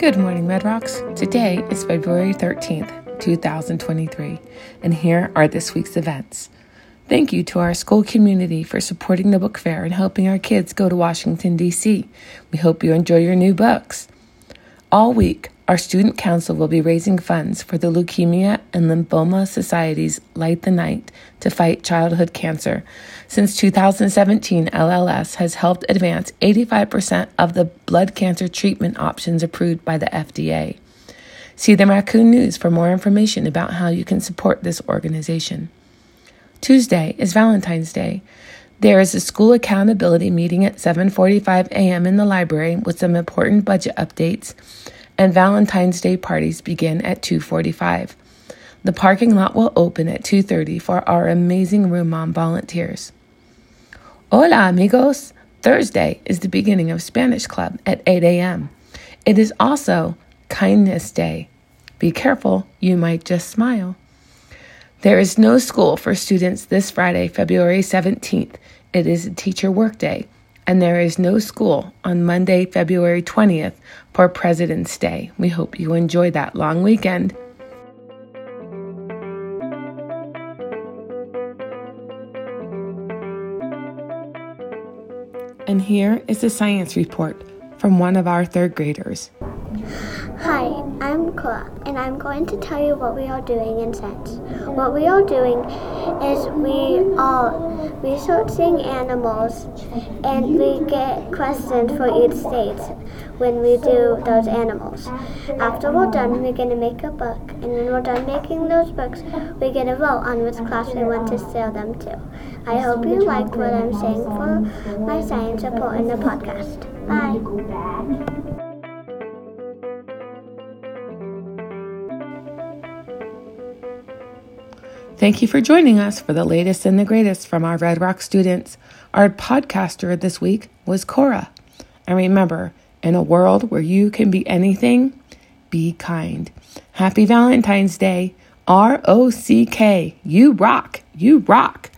Good morning, Red Rocks. Today is February 13th, 2023, and here are this week's events. Thank you to our school community for supporting the book fair and helping our kids go to Washington, D.C. We hope you enjoy your new books. All week, our student council will be raising funds for the Leukemia and Lymphoma Society's Light the Night to fight childhood cancer. Since 2017, LLS has helped advance 85% of the blood cancer treatment options approved by the FDA. See the Raccoon News for more information about how you can support this organization. Tuesday is Valentine's Day. There is a school accountability meeting at 7:45 a.m. in the library with some important budget updates, and Valentine's Day parties begin at 2:45. The parking lot will open at 2:30 for our amazing Room Mom volunteers. Hola, amigos! Thursday is the beginning of Spanish Club at 8 a.m. It is also Kindness Day. Be careful, you might just smile. There is no school for students this Friday, February 17th. It is a teacher workday, and there is no school on Monday, February 20th for President's Day. We hope you enjoy that long weekend. And here is a science report from one of our third graders. Hi, I'm Cora, and I'm going to tell you what we are doing in science. What we are doing is we are researching animals, and we get questions for each stage when we do those animals. After we're done, we're going to make a book, and when we're done making those books, we get a vote on which class we want to sell them to. I hope you liked what I'm saying for my science report in the podcast. Bye. Thank you for joining us for the latest and the greatest from our Red Rock students. Our podcaster this week was Cora. And remember, in a world where you can be anything, be kind. Happy Valentine's Day. ROCK. You rock. You rock.